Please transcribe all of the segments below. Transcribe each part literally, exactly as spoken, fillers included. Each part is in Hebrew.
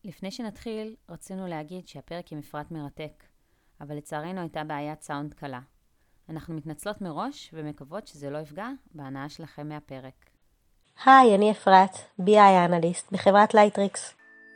לפני שנתחיל, רצינו להגיד שהפרק עם מפרט מרתק, אבל לצערנו הייתה בעיית סאונד קלה. אנחנו מתנצלות מראש ומקוות שזה לא יפגע בהנאה שלכם מהפרק. היי, אני אפרת, בי איי אנליסט בחברת לייטריקס.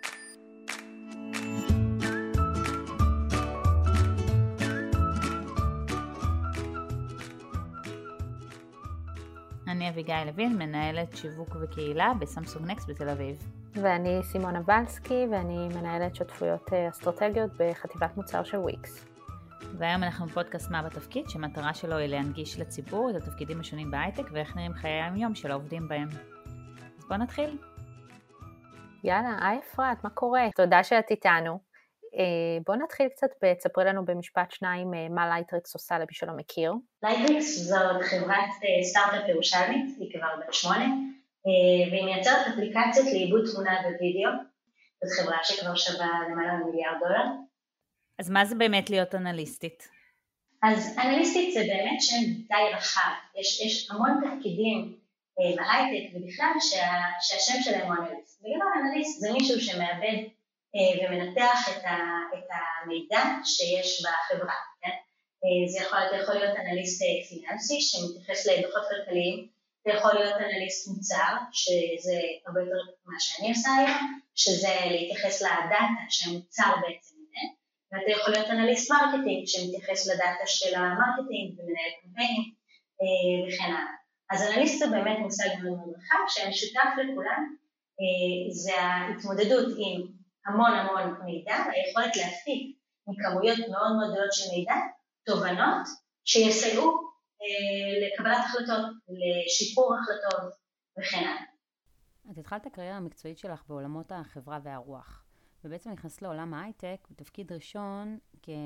אני אביגיל לוין, מנהלת שיווק וקהילה בסמסונג נקסט בתל אביב. ואני סימונה בלסקי, ואני מנהלת שותפויות אסטרטגיות בחטיבת מוצר של וויקס. והיום אנחנו בפודקאסט מה בתפקיד, שמטרה שלו היא להנגיש לציבור את התפקידים השונים בהייטק, ואיך נראים חיי היום של העובדים בהם. אז בואו נתחיל. יאללה, היי אפרת, מה קורה? תודה שאת איתנו. בואו נתחיל קצת, תספרי לנו במשפט שניים מה לייטריקס עושה למי שלא מכיר. לייטריקס זאת חברת סטארט-אפ ירושלמית, היא כבר בת שמונה, והיא מייצרת אפליקציות לעיבוד תמונה ווידאו. זאת חברה שכבר שווה למעלה ממיליארד דולר. אז מה זה באמת להיות אנליסטית? אז אנליסטית זה באמת שם די רחב. יש, יש המון תפקידים אה, בהייטק ובכלל שה, שהשם שלהם הוא אנליסט. וגם אנליסט זה מישהו שמעבד אה, ומנתח את, ה, את המידע שיש בחברה. כן? אה, זה יכול, יכול להיות אנליסט פיננסי שמתייחס לדוחות כלכליים, זה יכול להיות אנליסט מוצר, שזה הרבה יותר מה שאני עושה היום, שזה להתייחס לדאטה שהמוצר בעצם נותן. ואתה יכול להיות אנליסט מרקטינג שמתייחס לדאטה של המרקטינג ומנהל קמפיינים וכן הלאה. אז אנליסט זה באמת מושג מאוד מאוד רחב שהמשותף לכולם זה ההתמודדות עם המון המון מידע והיכולת להפיק מכמויות מאוד מאוד גדולות של מידע, תובנות שיסייעו לקבלת החלטות, לשיפור החלטות וכן הלאה. את התחלת הקריירה המקצועית שלך בעולמות החברה והרוח. ובעצם נכנס לעולם ההייטק בתפקיד ראשון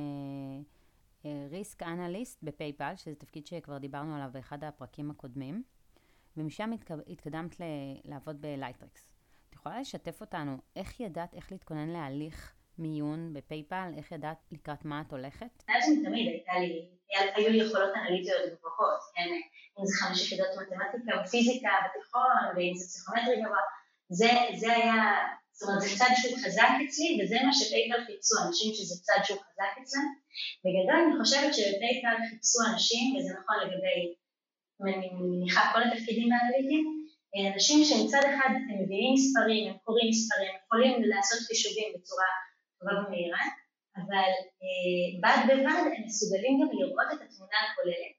כריסק אנליסט בפייפל, שזה תפקיד שכבר דיברנו עליו באחד הפרקים הקודמים, ומשם התקדמת לעבוד בלייטריקס. את יכולה לשתף אותנו איך ידעת, איך להתכונן להליך מיון בפייפל, איך ידעת לקראת מה את הולכת? מאז מתמיד הייתה לי, היו לי יכולות אנליטיות גבוהות, כן? אם זה חמש יחידות מתמטיקה ופיזיקה בתיכון, ואם זה פסיכומטרי גבוה, זה, זה היה... זאת אומרת, זה צד שהוא חזק אצלי, וזה מה שפייפל חיפשו אנשים שזה צד שהוא חזק אצלם. בגדול אני חושבת שבפייפל חיפשו אנשים, וזה נכון לגבי, אני מניחה כל התפקידים האנליטיים, אנשים שמצד אחד הם מבינים מספרים, הם קוראים מספרים, יכולים לעשות חישובים בצורה טובה ומהירה, אבל אה, בד בבד הם מסוגלים גם לראות את התמונה הכוללת,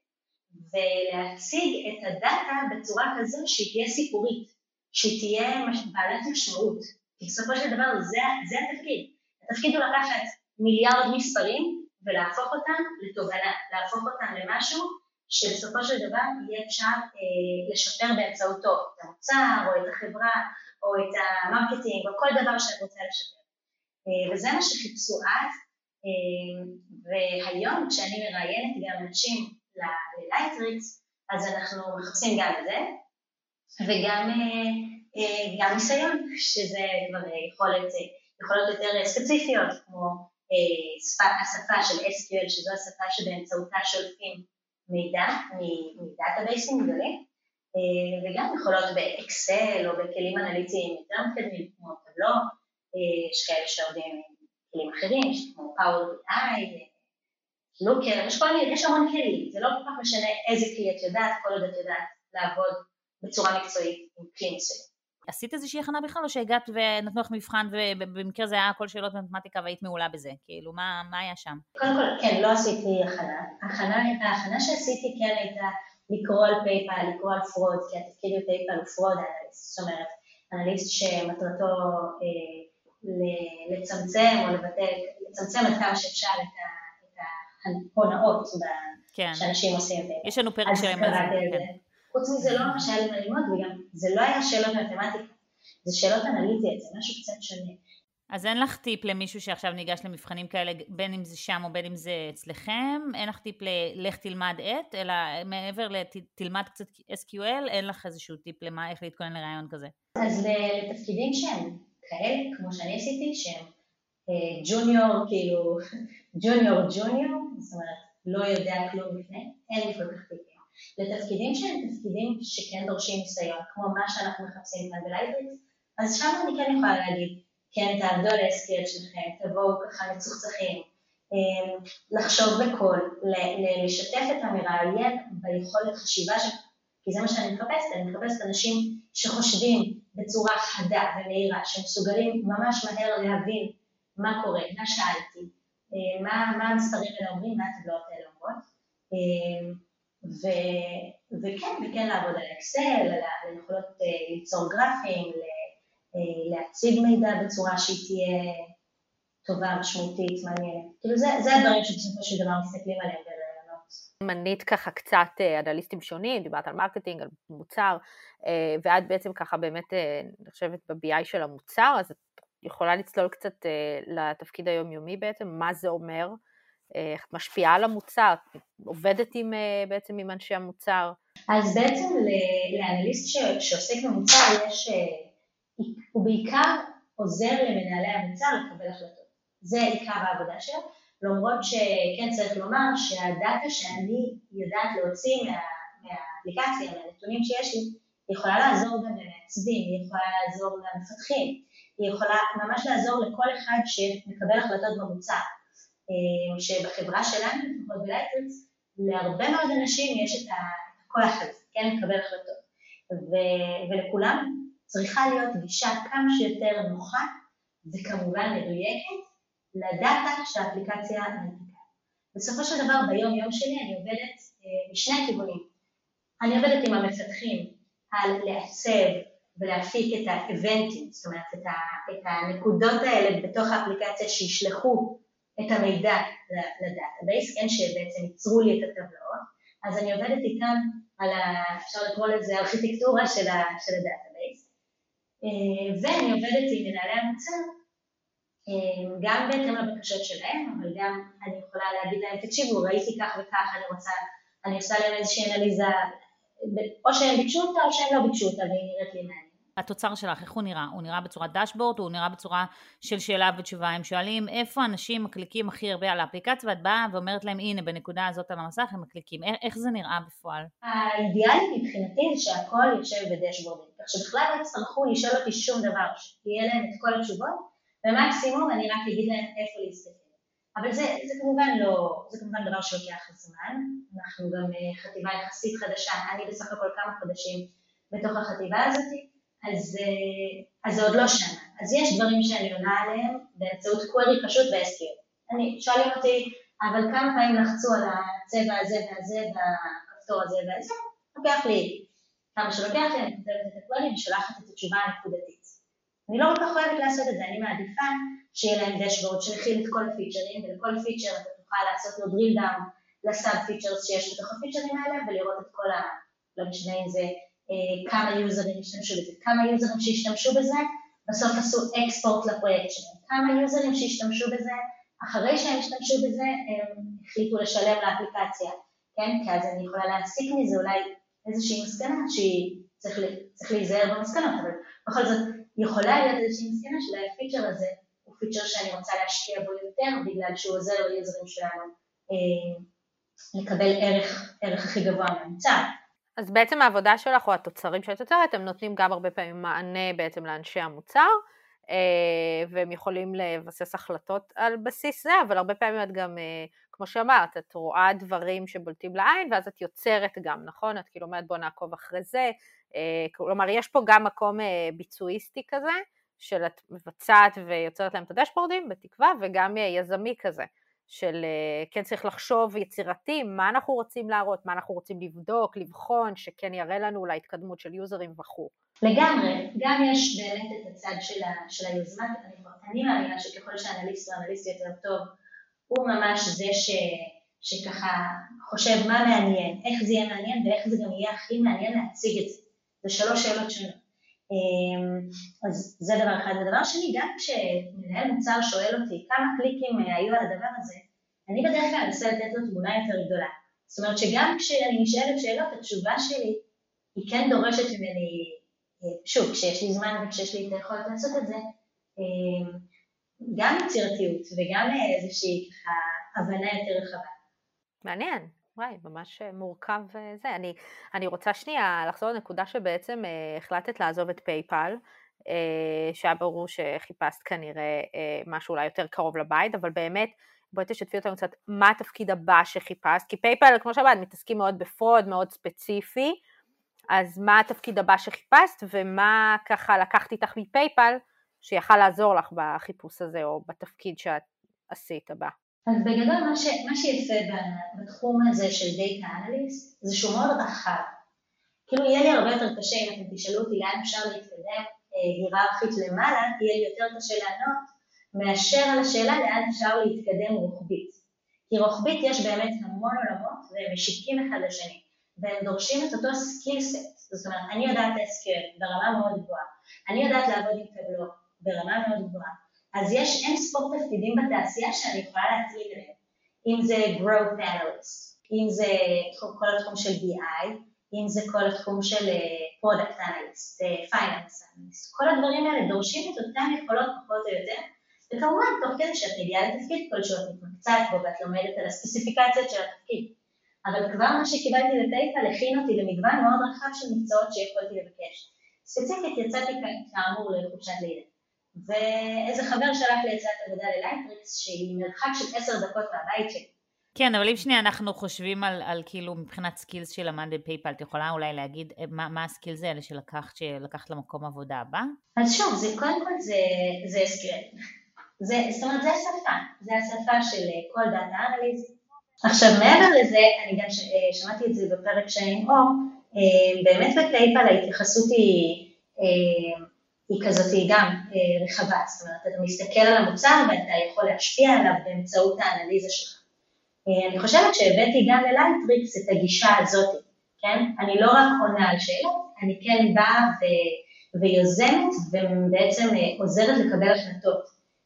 ולהציג את הדאטה בצורה כזו שהיא תהיה סיפורית, שהיא תהיה בעלת משמעות. כי בסופו של דבר זה, זה התפקיד. התפקיד הוא לקחת מיליארד מספרים ולהפוך אותם לתובנה, להפוך אותם למשהו שבסופו של דבר יהיה אפשר אה, לשפר באמצעותו את המוצר או את החברה או את המרקטינג או כל דבר שאת רוצה לשפר. אה, וזה מה שחיפשו אז, אה, והיום כשאני מראיינת גם אנשים ללייטריקס, אז אנחנו מחפשים גם את זה, וגם... אה, גם ניסיון, שזה כבר יכולת, יכולות יותר ספציפיות, כמו השפה של אס קיו אל, שזו השפה שבאמצעותה שולפים מידע מדאטאבייסים גדולים, וגם יכולות באקסל או בכלים אנליטיים יותר מתקדמים, כמו טבלו, יש כאלה שעובדים עם כלים אחרים, כמו פאוור בי איי, לוקר, יש, יש המון כלים, זה לא כל כך משנה איזה כלי את יודעת, כל עוד את יודעת לעבוד בצורה מקצועית עם כלי מסוים. עשית איזושהי הכנה בכלל, או שהגעת ונתנו לך מבחן, ובמקרה זה היה כל שאלות במתמטיקה והיית מעולה בזה? כאילו, מה, מה היה שם? קודם כל, כן, לא עשיתי הכנה. הכנה, ההכנה שעשיתי כן הייתה לקרוא על פייפל, לקרוא על פרוד, כי התפקיד בפייפל הוא פרוד אנליסט, זאת אומרת, אנליסט שמטרתו אה, לצמצם או לבטל, לצמצם עד כמה שאפשר את, ה, את ההונאות כן. שאנשים עושים פייפל. יש לנו פרק שלהם על זה. חוץ מזה לא ממש היה לי מה ללמוד, וגם זה לא היה שאלות מתמטיקה, זה שאלות אנליטיות, זה משהו קצת שונה. אז אין לך טיפ למישהו שעכשיו ניגש למבחנים כאלה, בין אם זה שם או בין אם זה אצלכם, אין לך טיפ ללך תלמד את, אלא מעבר לתלמד קצת אס קיו אל, אין לך איזשהו טיפ למה, איך להתכונן לרעיון כזה? אז לתפקידים שהם כאלה, כמו שאני עשיתי, שהם ג'וניור, כאילו, ג'וניור ג'וניור, זאת אומרת, לא יודע כלום לפני, אין לי כל כך טיפים. לתפקידים שהם תפקידים שכן דורשים ניסיון, כמו מה שאנחנו מחפשים כאן בלייטריקס, אז שם אני כן יכולה להגיד, כן, תעבדו על ה-אס קיו אל שלכם, תבואו ככה מצוחצחים, לחשוב בקול, לשתף את המראיין ביכולת חשיבה שלך, כי זה מה שאני מחפשת, אני מחפשת אנשים שחושבים בצורה חדה ומהירה, שמסוגלים ממש מהר להבין מה קורה, מה שאלתי, מה, מה המספרים האלה אומרים, מה הטבלאות האלה אומרות, ו, וכן, וכן לעבוד על האקסל, על היכולות ליצור גרפים, להציג מידע בצורה שהיא תהיה טובה, משמעותית, מעניינת. כאילו זה, זה הדברים שבסופו של דבר מסתכלים עליהם ברעיונות. מנית ככה קצת אנליסטים שונים, דיברת על מרקטינג, על מוצר, ואת בעצם ככה באמת נחשבת ב-בי איי של המוצר, אז את יכולה לצלול קצת לתפקיד היומיומי בעצם, מה זה אומר, איך את משפיעה על המוצר, עובדת עם, בעצם עם אנשי המוצר. אז בעצם לאנליסט שעוסק במוצר יש, הוא בעיקר עוזר למנהלי המוצר לקבל החלטות. זה עיקר העבודה שלו, למרות שכן צריך לומר שהדאטה שאני יודעת להוציא מה, מהאפליקציה, מהנתונים שיש לי, היא יכולה לעזור גם למעצבים, היא יכולה לעזור למפתחים, היא יכולה ממש לעזור לכל אחד שמקבל החלטות במוצר. שבחברה שלנו, לפחות בלייטריקס, להרבה מאוד אנשים יש את הכוח הזה, כן, לקבל החלטות. ו- ולכולם צריכה להיות גישה כמה שיותר נוחה, וכמובן מדויקת, לדאטה שהאפליקציה מנפיקה. בסופו של דבר, ביום יום שלי אני עובדת משני כיוונים. אני עובדת עם המפתחים על לעצב ולהפיק את האבנטים, זאת אומרת, את, ה- את הנקודות האלה בתוך האפליקציה שישלחו את המידע לדאטאבייס, כן, שבעצם ייצרו לי את הטבלאות, אז אני עובדת איתם על, ה, אפשר לקרוא לזה, ארכיטקטורה של, ה, של הדאטאבייס, ואני עובדת עם מנהלי המוצר, גם בהתאם לבקשות שלהם, אבל גם אני יכולה להגיד להם, תקשיבו, ראיתי כך וכך, אני רוצה, אני עושה להם איזושהי אנליזה, או שהם ביקשו אותה או שהם לא ביקשו אותה, והיא נראית לי מעניין. התוצר שלך, איך הוא נראה? הוא נראה בצורה דשבורד, הוא נראה בצורה של שאלה ותשובה. הם שואלים איפה אנשים מקליקים הכי הרבה על האפליקציה, ואת באה ואומרת להם, הנה, בנקודה הזאת על המסך הם מקליקים. איך זה נראה בפועל? האידיאלי מבחינתי זה שהכל יושב בדשבורדים, כך שבכלל לא יצטרכו לשאול אותי שום דבר, שיהיה להם את כל התשובות, ומקסימום אני רק אגיד להם איפה להסתכל. אבל זה, זה כמובן לא, זה כמובן דבר שלוקח זמן, אנחנו גם חטיבה יחסית חדשה, אני בסך הכל כמה חודשים בתוך החטיבה הזאת, אז, אז זה עוד לא שנה. אז יש דברים שאני עונה עליהם באמצעות קווירי פשוט ב-אס קיו אל. אני, שואלים אותי, אבל כמה פעמים לחצו על הצבע הזה והזה והכפתור הזה והזה, לוקח לי כמה שלוקח לי, אני כותבת את הקווירי ושולחת את התשובה הנקודתית. אני לא כל כך אוהבת לעשות את זה, אני מעדיפה שיהיה להם דשבורד שמכיל את כל הפיצ'רים, ולכל פיצ'ר אתה תוכל לעשות לו דריל דאון לסאב פיצ'רס שיש בתוך הפיצ'רים האלה, ולראות את כל ה... לא משנה אם זה כמה יוזרים השתמשו בזה, כמה יוזרים שהשתמשו בזה, בסוף עשו אקספורט לפרויקט שלהם, כמה יוזרים שהשתמשו בזה, אחרי שהם השתמשו בזה, הם החליטו לשלם לאפליקציה, כן? כי אז אני יכולה להסיק מזה אולי איזושהי מסקנה שהיא צריך, צריך להיזהר במסקנות, אבל בכל זאת יכולה להיות איזושהי מסקנה של הפיצ'ר הזה, הוא פיצ'ר שאני רוצה להשקיע בו יותר, בגלל שהוא עוזר ליוזרים שלנו אה, לקבל ערך, ערך הכי גבוה מהמוצר. אז בעצם העבודה שלך או התוצרים שאת יוצרת, הם נותנים גם הרבה פעמים מענה בעצם לאנשי המוצר, והם יכולים לבסס החלטות על בסיס זה, אבל הרבה פעמים את גם, כמו שאמרת, את רואה דברים שבולטים לעין, ואז את יוצרת גם, נכון? את כאילו אומרת בוא נעקוב אחרי זה, כלומר יש פה גם מקום ביצועיסטי כזה, של את מבצעת ויוצרת להם את הדשבורדים בתקווה, וגם יזמי כזה. של כן צריך לחשוב יצירתי, מה אנחנו רוצים להראות, מה אנחנו רוצים לבדוק, לבחון, שכן יראה לנו אולי התקדמות של יוזרים וכו'. לגמרי, גם יש באמת את הצד של, ה, של היוזמה, אני, אני מאמינה שככל שהאנליסט או אנליסט יותר טוב, הוא ממש זה ש, שככה חושב מה מעניין, איך זה יהיה מעניין ואיך זה גם יהיה הכי מעניין להציג את זה. זה שלוש שאלות שונות. אז זה דבר אחד. ודבר שני, גם כשמנהל מוצר שואל אותי כמה קליקים היו על הדבר הזה, אני בדרך כלל אנסה לתת לו תמונה יותר גדולה. זאת אומרת שגם כשאני נשאלת שאלות, התשובה שלי היא כן דורשת ממני, שוב, כשיש לי זמן וכשיש לי את היכולת לעשות את זה, גם יצירתיות וגם איזושהי ככה הבנה יותר רחבה. מעניין. וואי, ממש מורכב זה. אני, אני רוצה שנייה לחזור לנקודה שבעצם החלטת לעזוב את פייפל, שהיה ברור שחיפשת כנראה משהו אולי יותר קרוב לבית, אבל באמת, בואי תשתפי אותנו קצת מה התפקיד הבא שחיפשת, כי פייפל, כמו שאמרת, מתעסקים מאוד בפרוד, מאוד ספציפי, אז מה התפקיד הבא שחיפשת, ומה ככה לקחת איתך מפייפל, שיכל לעזור לך בחיפוש הזה, או בתפקיד שאת עשית הבא. אז בגדול, מה, ש, מה שיפה בתחום הזה של דאטה אנליסט, זה שהוא מאוד רחב. כאילו יהיה לי הרבה יותר קשה, אם אתם תשאלו אותי לאן אפשר להתקדם היררכית למעלה, יהיה לי יותר קשה לענות, מאשר על השאלה לאן אפשר להתקדם רוחבית. כי רוחבית יש באמת המון עולמות, והם משיקים אחד לשני, והם דורשים את אותו סקילסט. זאת אומרת, אני יודעת אס קיו אל ברמה מאוד גבוהה, אני יודעת לעבוד עם טבלו ברמה מאוד גבוהה, אז יש אין ספור תפקידים בתעשייה שאני יכולה להטריד אליהם, אם זה growth analyst, אם זה כל התחום של בי איי, אם זה כל התחום של product analyst, finance analyst, כל הדברים האלה דורשים את אותם יכולות פחות או יותר, וכמובן תוך כדי שאת מגיעה לתפקיד כלשהו, את מתמצאת בו ואת לומדת על הספציפיקציות של התפקיד, אבל כבר מה שקיבלתי בפייפל הכין אותי למגוון מאוד רחב של מקצועות שיכולתי לבקש. ספציפית יצאתי כאמור לחופשת לידה, ואיזה חבר שלח לי הצעת עבודה ללייטריקס שהיא מרחק של עשר דקות מהבית שלי. כן, אבל אם שנייה אנחנו חושבים על, על כאילו מבחינת סקילס שלמדת בפייפל, את יכולה אולי להגיד מה, מה הסקילס האלה שלקחת, שלקחת למקום עבודה הבא? אז שוב, זה קודם כל זה, זה אס קיו אל. זה, זאת אומרת, זה השפה, זה השפה של כל דאטה אנליסט. עכשיו, מעבר לזה, אני גם ש, שמעתי את זה בפרק שאני אור, באמת בפייפל ההתייחסות היא, היא כזאת היא גם רחבה, זאת אומרת, אתה מסתכל על המוצר ואתה יכול להשפיע עליו באמצעות האנליזה שלך. אני חושבת שהבאתי גם ללייטריקס את הגישה הזאת, כן? אני לא רק עונה על שאלות, אני כן באה ו- ויוזמת ובעצם עוזרת לקבל החלטות,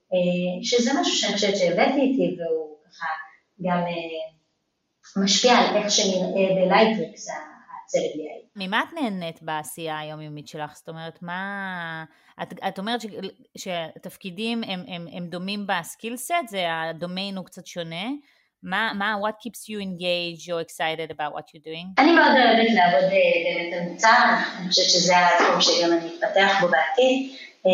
שזה משהו שאני חושבת שהבאתי איתי והוא ככה גם משפיע על איך שנראה בלייטריקס הצוות בי איי. ממה את נהנית בעשייה היומיומית שלך? זאת אומרת, מה... את, את אומרת ש, שהתפקידים הם, הם, הם דומים בסקילסט, זה הדומיין הוא קצת שונה, מה, מה, what keeps you engaged or excited about what you're doing? אני מאוד אוהבת לעבוד באמת על מוצר, אני חושבת שזה התחום שגם אני אתפתח בו בעתיד,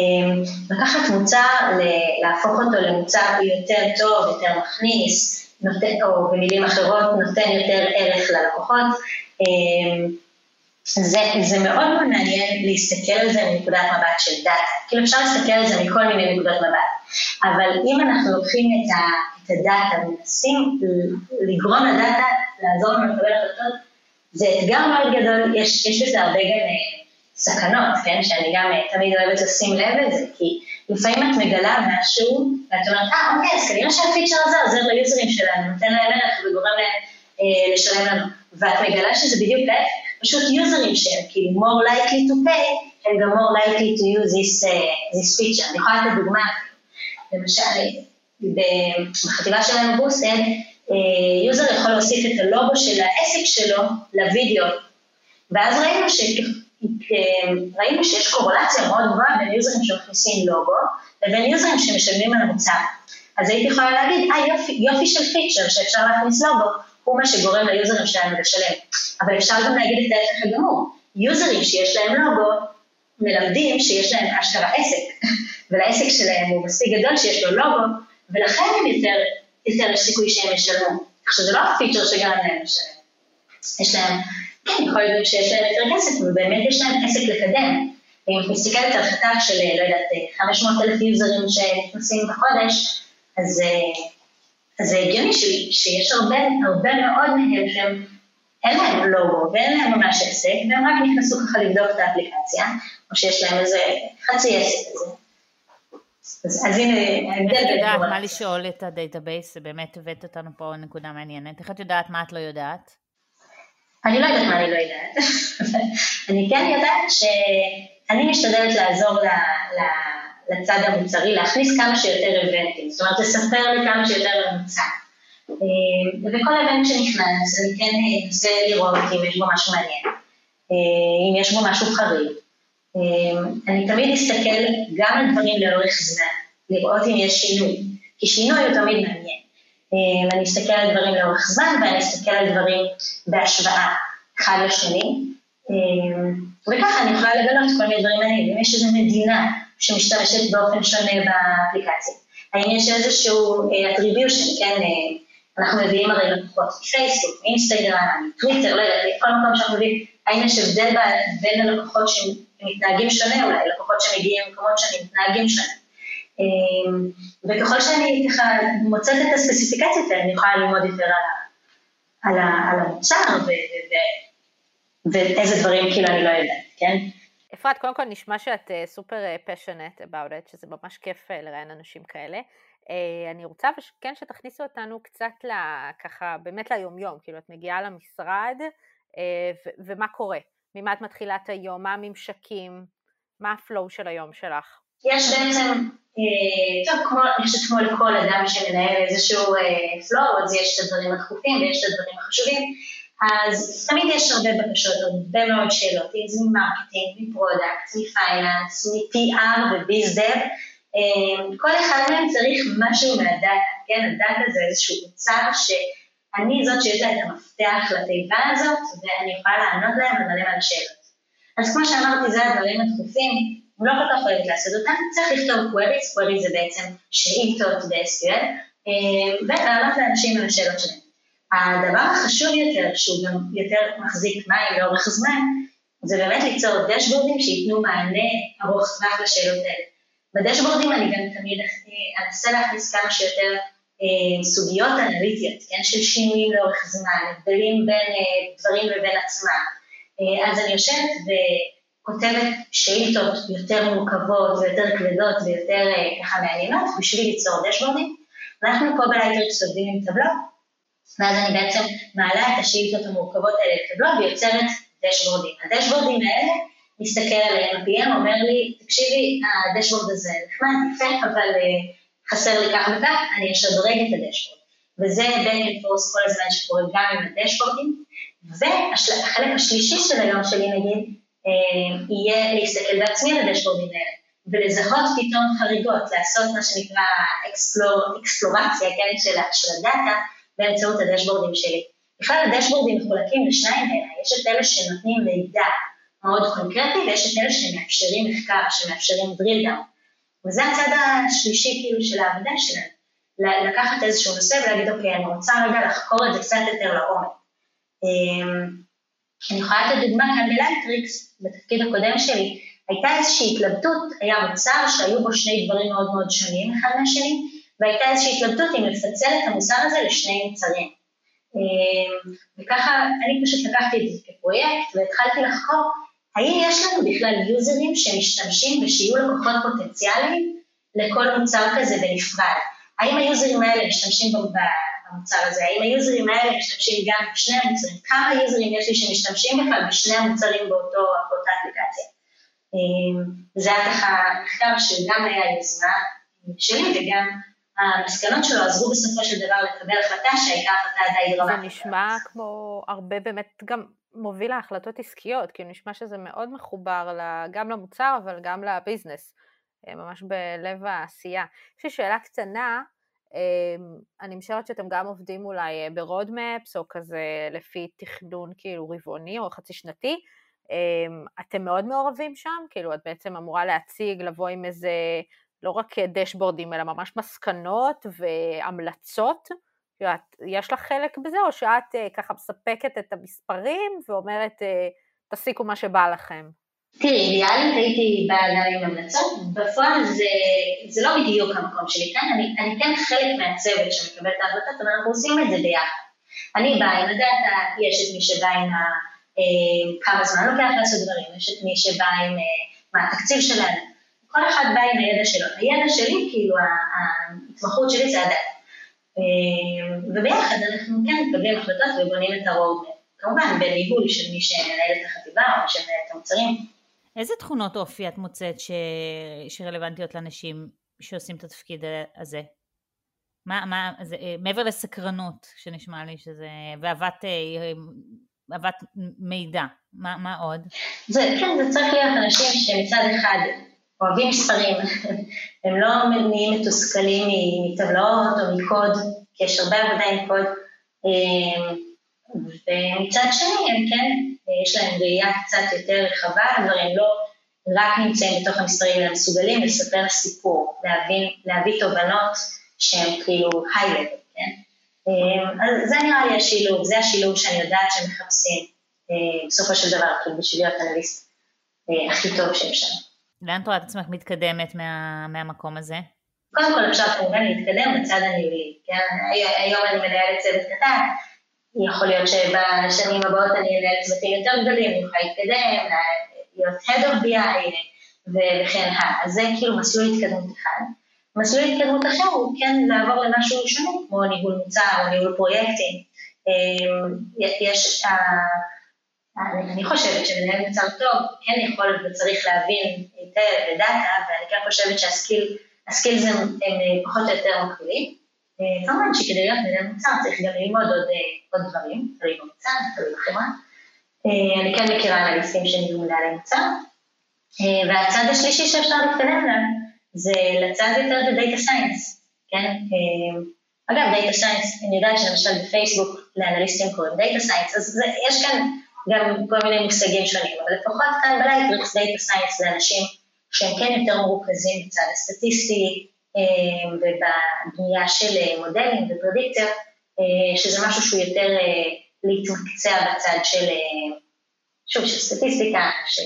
לקחת מוצר, להפוך אותו למוצר יותר טוב, יותר מכניס, נותן, או במילים אחרות נותן יותר ערך ללקוחות, זה, זה מאוד מאוד מעניין להסתכל על זה מנקודת מבט של דאטה, כאילו אפשר להסתכל על זה מכל מיני נקודות מבט, אבל אם אנחנו לוקחים את, ה, את הדאטה ומנסים לגרום לדאטה, לעזור לנו לקבל החלטות, זה אתגר מאוד גדול, יש, יש בזה הרבה גם סכנות, כן? שאני גם תמיד אוהבת לשים לב את זה, כי לפעמים את מגלה משהו, ואת אומרת, אה, אוקיי, אז כנראה שהפיצ'ר הזה עוזר ליוזרים שלנו, נותן להם ערך וגורם להם אה, לשלם לנו, ואת מגלה שזה בדיוק להפך, פשוט יוזרים שהם, כאילו, more likely to pay, הם גם more likely to use this, uh, this feature. אני יכולה לתת דוגמה, למשל, בחטיבה שלנו בוסד, יוזר יכול להוסיף את הלוגו של העסק שלו לוידאו, ואז ראינו, ש... ראינו שיש קורלציה מאוד גבוהה בין יוזרים שמכניסים לוגו, לבין יוזרים שמשלמים על המוצר. אז הייתי יכולה להגיד, אה, יופי, יופי של פיצ'ר שאפשר להכניס לוגו, הוא מה שגורם ליוזרים שלנו לשלם. אבל אפשר גם להגיד את ההפך הגמור. יוזרים שיש להם לוגו, מלמדים שיש להם אשכרה עסק, ולעסק שלהם הוא מספיק גדול שיש לו לוגו, ולכן הם יותר, יותר יש סיכוי שהם ישלמו. עכשיו זה לא הפיצ'ר שגרם להם לשלם. יש להם, כן, יכול להיות שיש להם יותר כסף, ובאמת יש להם עסק לקדם. ואם את מסתכלת על חתך של, לא יודעת, חמש מאות אלף יוזרים שנכנסים בחודש, אז... אז זה הגיוני שיש הרבה, הרבה מאוד מהם שהם, אין להם לוגו ואין להם ממש עסק, והם רק נכנסו ככה לבדוק את האפליקציה, או שיש להם איזה חצי עסק כזה. אז, אז הנה, ההבדל איך את יודעת מה לשאול את הדייטאבייס, זה באמת הבאת אותנו פה נקודה מעניינת, איך את יודעת מה את לא יודעת? אני לא יודעת מה אני לא יודעת, אני כן יודעת שאני משתדלת לעזור ל... ל לצד המוצרי, להכניס כמה שיותר איבנטים, זאת אומרת, לספר לי כמה שיותר למוצר. ובכל איבנט שנכנס, אני כן אנסה לראות אם יש בו משהו מעניין, אם יש בו משהו חריג. אני תמיד אסתכל גם על דברים לאורך זמן, לראות אם יש שינוי, כי שינוי הוא תמיד מעניין. אני אסתכל על דברים לאורך זמן, ואני אסתכל על דברים בהשוואה אחד לשני, וככה אני יכולה לגלות כל מיני דברים מעניינים. אם יש איזו מדינה שמשתמשת באופן שונה באפליקציה, האם יש איזשהו attribution, כן, אנחנו מביאים הרי לקוחות מפייסבוק, מאינסטגרם, מטוויטר, לא יודעת, כל מקום שאנחנו מביאים, האם יש הבדל בין הלקוחות שמתנהגים שונה, אולי לקוחות שמגיעים ממקומות שאני מתנהגים שונה. וככל שאני ככה מוצאת את הספציפיקציות, אני יכולה ללמוד יותר על, על, על המוצר ו, ו, ו, ואיזה דברים כאילו אני לא יודעת, כן? אפרת, קודם כל נשמע שאת סופר passionate about it, שזה ממש כיף לראיין אנשים כאלה. אני רוצה כן שתכניסו אותנו קצת ככה באמת ליום-יום, כאילו את מגיעה למשרד ו- ומה קורה? ממה את מתחילה את היום? מה הממשקים? מה הפלואו של היום שלך? יש בעצם, טוב, כמו, אני חושבת כמו לכל אדם שמנהל איזשהו פלואו, אז יש את הדברים הדחופים ויש את הדברים החשובים, אז תמיד יש הרבה בקשות, הרבה מאוד שאלות, אם זה ממרקטינג, מפרודקט, מפייננס, מ-פי אר וביזדב, כל אחד מהם צריך משהו מהדאטה, כן? הדאטה זה איזשהו מוצר שאני זאת שיש לה את המפתח לתיבה הזאת, ואני יכולה לענות להם ולמלא על השאלות. אז כמו שאמרתי, זה הדברים הדחופים, אני לא כל כך אוהבת לעשות אותם, צריך לכתוב queries, queries זה בעצם שאילתות ב-אס קיו אל, ולענות לאנשים על השאלות שלהם. הדבר החשוב יותר, שהוא גם יותר מחזיק מים לאורך זמן, זה באמת ליצור דשבורדים שייתנו מענה ארוך טווח לשאלות האלה. בדשבורדים אני גם תמיד אנסה להכניס כמה שיותר אה, סוגיות אנליטיות, כן, של שינויים לאורך זמן, הבדלים בין אה, דברים לבין עצמם. אה, אז אני יושבת וכותבת שאילתות יותר מורכבות ויותר כבדות ויותר אה, ככה מעניינות, בשביל ליצור דשבורדים. אנחנו פה בלייטריקס עובדים עם טבלו, ואז אני בעצם מעלה את השאילתות המורכבות האלה לטבלו ויוצרת דשבורדים. הדשבורדים האלה, מסתכל עליהם, ה-פי אם אומר לי, תקשיבי, הדשבורד הזה נחמד, יפה, אבל חסר לי כך וכך, אני אשדרג את הדשבורד. וזה back and forth כל הזמן שקורה גם עם הדשבורדים, והחלק השלישי של היום שלי, נגיד, יהיה להסתכל בעצמי על הדשבורדים האלה, ולזהות פתאום חריגות, לעשות מה שנקרא אקספלורציה, כן, של הדאטה, באמצעות הדשבורדים שלי. בכלל הדשבורדים מחולקים לשניים האלה, יש את אלה שנותנים מידע מאוד קונקרטי, ויש את אלה שמאפשרים מחקר, שמאפשרים drill down. וזה הצד השלישי כאילו של העבודה שלנו, לקחת איזשהו נושא ולהגיד, אוקיי, אני רוצה רגע לחקור את זה קצת יותר לעומק. אני יכולה לתת דוגמה כאן בלייטריקס, בתפקיד הקודם שלי, הייתה איזושהי התלבטות, היה מוצר שהיו בו שני דברים מאוד מאוד שונים אחד מהשני, והייתה איזושהי התלבטות אם לפצל את המוצר הזה לשני מוצרים. וככה אני פשוט לקחתי את זה כפרויקט והתחלתי לחקור, האם יש לנו בכלל יוזרים שמשתמשים ושיהיו לקוחות פוטנציאליים לכל מוצר כזה בנפרד? האם היוזרים האלה משתמשים במוצר הזה? האם היוזרים האלה משתמשים גם בשני המוצרים? כמה יוזרים יש לי שמשתמשים בכלל בשני המוצרים באותו, באותה אפליקציה? זה היה ככה מחקר שגם היה יוזמה שלי וגם המסקנות שלו עזרו בסופו של דבר לקבל החלטה שהייתה החלטה די דרמטית. זה נשמע כמו הרבה באמת גם מוביל להחלטות עסקיות, כי נשמע שזה מאוד מחובר גם למוצר אבל גם לביזנס, ממש בלב העשייה. יש לי שאלה קטנה, אני משערת שאתם גם עובדים אולי ברודמפס או כזה לפי תכנון כאילו רבעוני או חצי שנתי, אתם מאוד מעורבים שם? כאילו את בעצם אמורה להציג, לבוא עם איזה לא רק דשבורדים, אלא ממש מסקנות והמלצות, יש לך חלק בזה, או שאת ככה מספקת את המספרים, ואומרת, תסיקו מה שבא לכם? תראי, אידיאלית הייתי באה גם עם המלצות, בפועל זה, זה לא בדיוק המקום שלי כאן, אני, אני כן חלק מהצוות שמקבל את ההחלטות, אבל אנחנו עושים את זה ביחד. אני באה עם הדאטה, יש את מי שבא עם ה, כמה זמן לוקח לעשות דברים, יש את מי שבא עם מה התקציב שלנו, כל אחד בא עם הידע שלו. הידע שלי, כאילו, ההתמחות שלי זה הדאטה. וביחד אנחנו כן מקבלים החלטות ובונים את הרוב, כמובן בניהול של מי שמנהל את החטיבה או שמנהל את המוצרים. איזה תכונות אופי את מוצאת ש... שרלוונטיות לאנשים שעושים את התפקיד הזה? מה, מה, זה, מעבר לסקרנות שנשמע לי שזה, ואהבת, אהבת מידע, מה, מה עוד? זה, כן, זה צריך להיות אנשים שמצד אחד אוהבים מספרים, הם לא נהיים מתוסכלים מטבלאות או מקוד, כי יש הרבה עבודה עם קוד, ומצד שני הם כן, יש להם ראייה קצת יותר רחבה, אבל הם לא רק נמצאים בתוך המספרים, הם מסוגלים לספר סיפור, להבין, להביא תובנות שהן כאילו high-level, כן? אז זה נראה לי השילוב, זה השילוב שאני יודעת שמחפשים בסופו של דבר, כאילו בשביל להיות אנליסט הכי טוב שאפשר. לאן תראה את עצמך מתקדמת מה, מהמקום הזה? קודם כל אפשר כמובן להתקדם בצד הניהולי, כן? היום אני מנהלת צוות קטן, יכול להיות שבשנים הבאות אני אנהל צוותים יותר גדולים, אני יכולה להתקדם, להיות Head of בי איי וכן הלאה. אז זה כאילו מסלול התקדמות אחד. מסלול התקדמות אחר הוא כן לעבור למשהו שונה, כמו ניהול מוצר או ניהול פרויקטים. יש, אני חושבת שמנהל מוצר טוב כן יכול וצריך להבין היטב ודאטה, ואני כן חושבת שהסקיל, הסקילס הם, הם פחות או יותר מקבילים. כמובן שכדי להיות מנהל מוצר צריך גם ללמוד עוד, עוד דברים, תלוי במוצר, תלוי בחברה. אני כן מכירה אנליסטים שניהלו מנהלי מוצר. והצד השלישי שאפשר להתקדם לה, זה לצד יותר בדאטה סיינס, כן? אגב, דאטה סיינס, אני יודעת שלמשל בפייסבוק לאנליסטים קוראים דאטה סיינס, אז זה, יש כאן גם כל מיני מושגים שונים, אבל לפחות כאן בלייטריקס דאטה סיינס לאנשים שהם כן יותר מרוכזים בצד הסטטיסטי, ובבנייה של מודלים ופרדיקציה, שזה משהו שהוא יותר להתמקצע בצד של, שוב, של סטטיסטיקה, של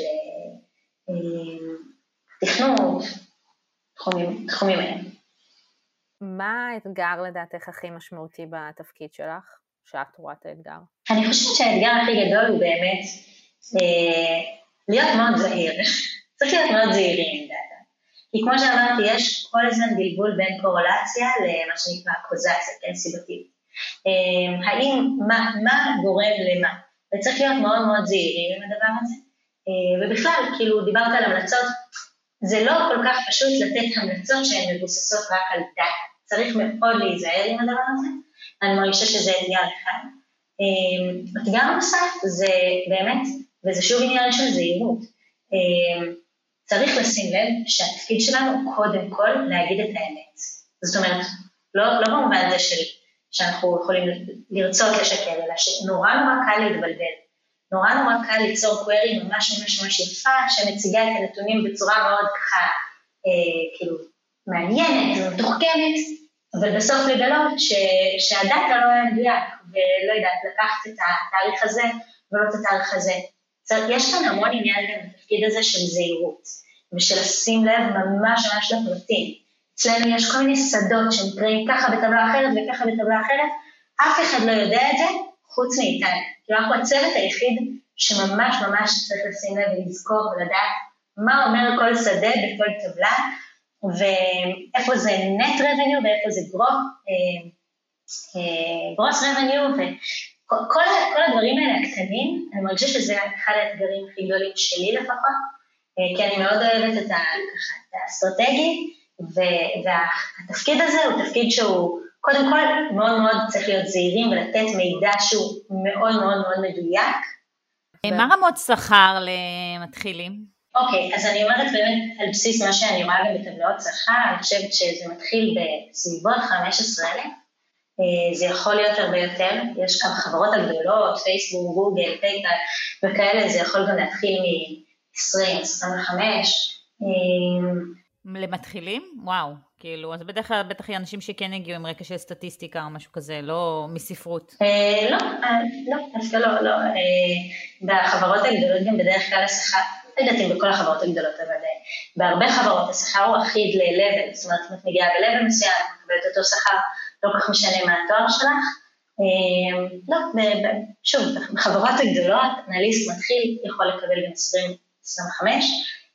תכנות, תחומים, תחומים האלה. מה האתגר לדעתך הכי משמעותי בתפקיד שלך, שאת רואה את האתגר? אני חושבת שהאתגר הכי גדול הוא באמת אה, להיות מאוד זהיר. צריך להיות מאוד זהירים, דאטה. כי כמו שאמרתי, יש כל הזמן בלבול בין קורלציה למה שנקרא קוזציה, כן, סיבתית. אה, האם, מה, מה גורם למה? וצריך להיות מאוד מאוד זהירים עם הדבר הזה. אה, ובכלל, כאילו, דיברת על המלצות, זה לא כל כך פשוט לתת המלצות שהן מבוססות רק על דאטה. צריך מאוד להיזהר עם הדבר הזה. אני מרגישה שזה אתגר אחד. אתגר נוסף זה באמת, וזה שוב עניין של זהירות, צריך לשים לב שהתפקיד שלנו הוא קודם כל להגיד את האמת. זאת אומרת, לא, לא במובן זה של, שאנחנו יכולים לרצות לשקר, אלא שנורא נורא קל להתבלבל. נורא נורא קל ליצור קווירי ממש ממש ממש יפה, שמציגה את הנתונים בצורה מאוד ככה, אה, כאילו, מעניינת, מתוחכמת, אבל בסוף לגלות ש, שהדאטה לא היה מדויק, ולא יודעת, לקחת את התאריך הזה, ולא את התאריך הזה. יש כאן המון עניין גם בתפקיד הזה של זהירות, ושל לשים לב ממש ממש לפרטים. אצלנו יש כל מיני שדות שנקראים ככה בטבלה אחרת וככה בטבלה אחרת, אף אחד לא יודע את זה, חוץ מאיתנו. כאילו אנחנו הצוות היחיד שממש ממש צריך לשים לב ולזכור ולדעת מה אומר כל שדה בכל טבלה, ואיפה זה נט רבניו ואיפה זה גרוס רבניו, וכל הדברים האלה הקטנים, אני מרגישה שזה אחד האתגרים הכי גדולים שלי לפחות, כי אני מאוד אוהבת את האסטרטגי, והתפקיד הזה הוא תפקיד שהוא קודם כל מאוד מאוד צריך להיות זהירים ולתת מידע שהוא מאוד מאוד מאוד מדויק. מה רמות שכר למתחילים? אוקיי, אז אני אומרת באמת על בסיס מה שאני רואה גם בטבלאות שכר, אני חושבת שזה מתחיל בסביבות חמש עשרה אלף, זה יכול להיות הרבה יותר, יש כמה חברות הגדולות, פייסבוק, גוגל, פייפל וכאלה, זה יכול גם להתחיל מ-עשרים, עשרים וחמש. למתחילים? וואו, כאילו, אז בדרך כלל בטח אנשים שכן הגיעו עם רקע של סטטיסטיקה או משהו כזה, לא מספרות. לא, לא, דווקא לא, לא. בחברות הגדולות גם בדרך כלל השכר, לא יודעת אם בכל החברות הגדולות, אבל בהרבה חברות השכר הוא אחיד ל-level, זאת אומרת, אם את מגיעה ב-level מסוים, את מקבלת אותו שכר, לא כל כך משנה מה התואר שלך. לא, שוב, בחברות הגדולות, אנליסט מתחיל יכול לקבל גם עשרים עשרים וחמש,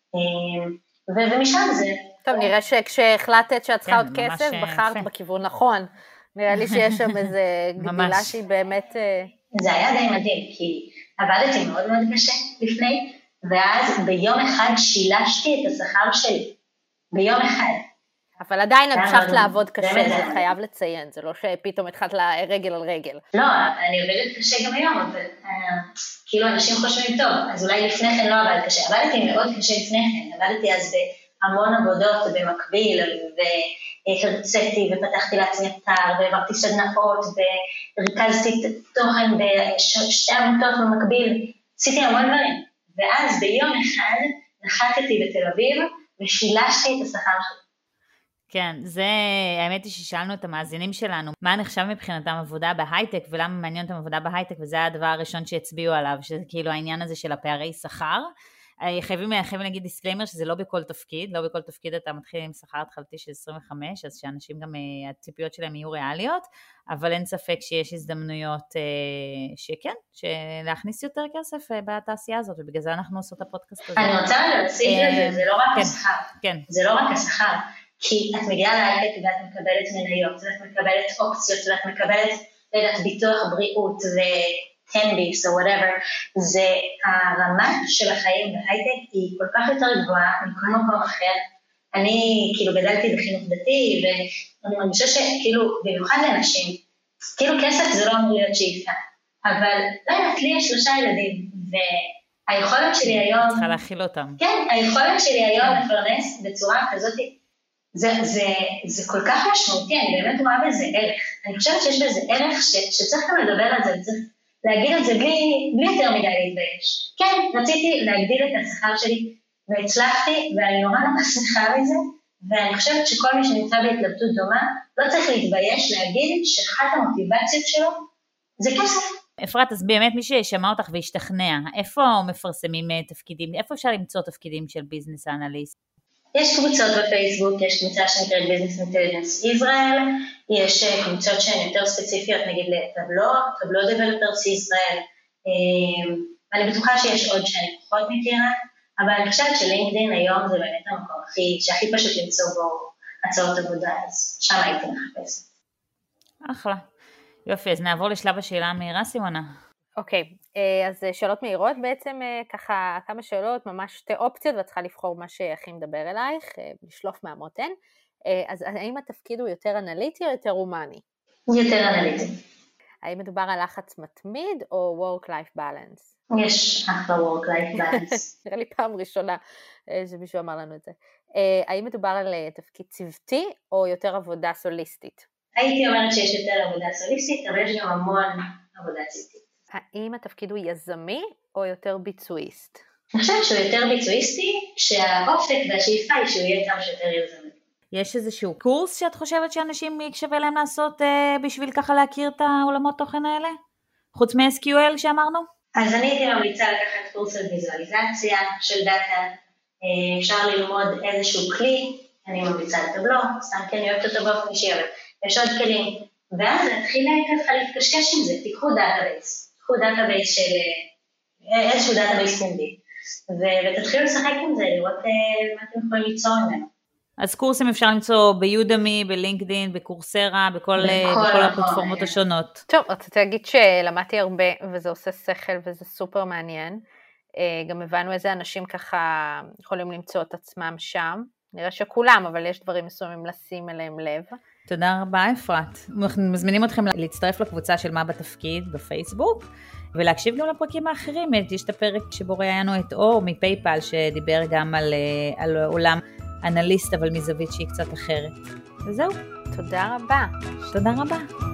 ומשם זה... טוב, נראה שכשהחלטת שאת צריכה עוד כסף, בחרת בכיוון נכון. נראה לי שיש שם איזה גדילה שהיא באמת... זה היה די מדהים, כי עבדתי מאוד מאוד קשה לפני, ואז ביום אחד שילשתי את השכר שלי. ביום אחד. אבל עדיין המשכת לעבוד קשה, זה חייב לציין, זה לא שפתאום התחלת רגל על רגל. לא, אני עובדת קשה גם היום, אבל כאילו אנשים חושבים טוב, אז אולי לפני כן לא עבד קשה, עבדתי מאוד קשה לפני כן, עבדתי אז המון עבודות במקביל, והרציתי ופתחתי לעצמי אתר, והעברתי סדנאות, וריכזתי תוכן בשתי עמותות במקביל, עשיתי המון דברים. ואז ביום אחד נחתתי בתל אביב, ושילשתי את השכר שלי. כן, זה, האמת היא ששאלנו את המאזינים שלנו, מה נחשב מבחינתם עבודה בהייטק, ולמה מעניין אותם עבודה בהייטק, וזה הדבר הראשון שהצביעו עליו, שזה כאילו העניין הזה של הפערי שכר. חייבים, חייבים להגיד דיסקליימר שזה לא בכל תפקיד, לא בכל תפקיד אתה מתחיל עם שכר התחלתי של עשרים וחמש, אז שאנשים גם, הציפיות שלהם יהיו ריאליות, אבל אין ספק שיש הזדמנויות שכן, שלהכניס יותר כסף בתעשייה הזאת, ובגלל זה אנחנו עושות את הפודקאסט הזה. אני רוצה להוסיף לזה, זה לא רק השכר, זה לא רק השכר, כי את מגיעה להייטק ואת מקבלת מניות, ואת מקבלת אופציות, ואת מקבלת לדעת ביטוח בריאות ו-ten-bips או whatever, זה הרמה של החיים בהייטק היא כל כך יותר גבוהה מכל מקום אחר. אני כאילו גדלתי בחינוך דתי, ואני מרגישה שכאילו, במיוחד לאנשים, כאילו כסף זה לא אמור להיות שאיפה, אבל לא יודעת, לי יש שלושה ילדים, והיכולת שלי היום... צריכה להכיל אותם. כן, היכולת שלי היום לפרנס בצורה כזאת, זה, זה, זה כל כך משמעותי, אני באמת רואה בזה ערך. אני חושבת שיש בזה ערך ש, שצריך גם לדבר על זה, וצריך להגיד את זה בלי, בלי יותר מדי להתבייש. כן, רציתי להגדיל את השכר שלי, והצלחתי, ואני נורא נורא שמחה מזה, ואני חושבת שכל מי שנמצא בהתלבטות דומה, לא צריך להתבייש להגיד שאחת המוטיבציות שלו זה כסף. אפרת, אז באמת מי ששמע אותך והשתכנע, איפה מפרסמים תפקידים, איפה אפשר למצוא תפקידים של ביזנס אנליסט? יש קבוצות בפייסבוק, יש קבוצה שנקראת Business Intelligence Israel, יש קבוצות שהן יותר ספציפיות, נגיד לטבלו, טבלו Developers Israel, ואני בטוחה שיש עוד שאני פחות מכירה, אבל אני חושבת שלינקדין היום זה באמת המקום הכי, שהכי פשוט למצוא בו הצעות עבודה, אז שם הייתי מחפשת. אחלה. יופי, אז נעבור לשלב השאלה המהירה, סימונה. אוקיי, אז שאלות מהירות בעצם, ככה כמה שאלות, ממש שתי אופציות, ואת צריכה לבחור מה שהכי מדבר אלייך, לשלוף מהמותן. אז האם התפקיד הוא יותר אנליטי או יותר הומני? יותר אנליטי. האם מדובר על לחץ מתמיד או work-life balance? יש אחלה work-life balance. נראה לי פעם ראשונה שמישהו אמר לנו את זה. האם מדובר על תפקיד צוותי או יותר עבודה סוליסטית? הייתי אומרת שיש יותר עבודה סוליסטית, אבל יש גם המון עבודה צוותית. האם התפקיד הוא יזמי או יותר ביצועיסט? אני חושבת שהוא יותר ביצועיסטי, שהאופק והשאיפה היא שהוא יהיה כמה שיותר יזמי. יש איזשהו קורס שאת חושבת שאנשים יקשווה להם לעשות אה, בשביל ככה להכיר את העולמות תוכן האלה? חוץ מ-אס קיו אל שאמרנו? אז אני הייתי ממליצה לקחת קורס על ויזואליזציה של דאטה, אפשר ללמוד איזשהו כלי, אני ממליצה לטבלו, סתם כן אני אוהבת אותו באופן אישי, אבל יש עוד כלים, ואז להתחיל ככה להתקשקש עם זה, תיקחו דאטאבייס, תיקחו דאטאבייס של איזשהו דאטאבייס פומבי, ותתחילו לשחק עם זה, לראות מה אתם יכולים ליצור ממנו. אז קורסים אפשר למצוא ביודמי, בלינקדין, בקורסרה, בכל, בכל הפלטפורמות השונות. טוב, רציתי להגיד שלמדתי הרבה, וזה עושה שכל וזה סופר מעניין. גם הבנו איזה אנשים ככה יכולים למצוא את עצמם שם. נראה שכולם, אבל יש דברים מסוימים לשים אליהם לב. תודה רבה, אפרת. אנחנו מזמינים אתכם להצטרף לקבוצה של מה בתפקיד בפייסבוק, ולהקשיב גם לפרקים האחרים. יש את הפרק שבו ראיינו את אור מפייפל, שדיבר גם על, על עולם אנליסט, אבל מזווית שהיא קצת אחרת. וזהו. תודה רבה. תודה רבה.